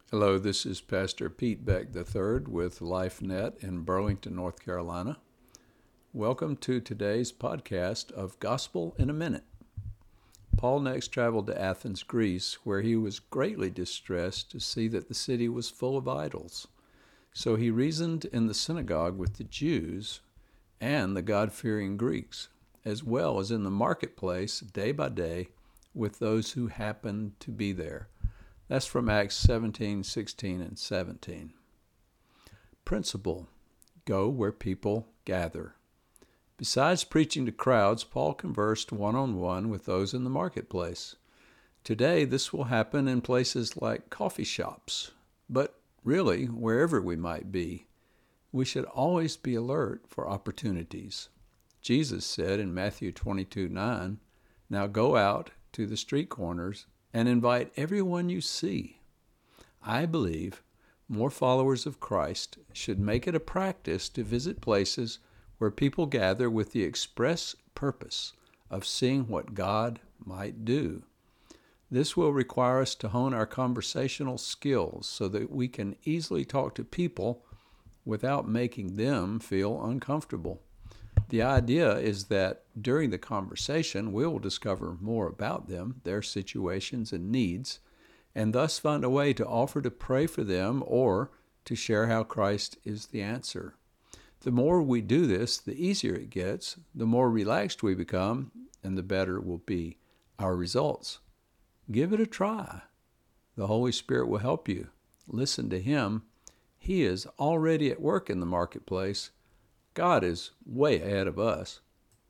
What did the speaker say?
Hello, this is Pastor Pete Beck III with LifeNet in Burlington, North Carolina. Welcome to today's podcast of Gospel in a Minute. Paul next traveled to Athens, Greece, where he was greatly distressed to see that the city was full of idols. So he reasoned in the synagogue with the Jews and the God-fearing Greeks, as well as in the marketplace day by day with those who happened to be there. That's from Acts 17, 16, and 17. Principle: go where people gather. Besides preaching to crowds, Paul conversed one-on-one with those in the marketplace. Today, this will happen in places like coffee shops, but really, wherever we might be, we should always be alert for opportunities. Jesus said in Matthew 22:9, "Now go out to the street corners and invite everyone you see." I believe more followers of Christ should make it a practice to visit places where people gather with the express purpose of seeing what God might do. This will require us to hone our conversational skills so that we can easily talk to people without making them feel uncomfortable. The idea is that during the conversation, we will discover more about them, their situations and needs, and thus find a way to offer to pray for them or to share how Christ is the answer. The more we do this, the easier it gets, the more relaxed we become, and the better will be our results. Give it a try. The Holy Spirit will help you. Listen to Him. He is already at work in the marketplace. God is way ahead of us.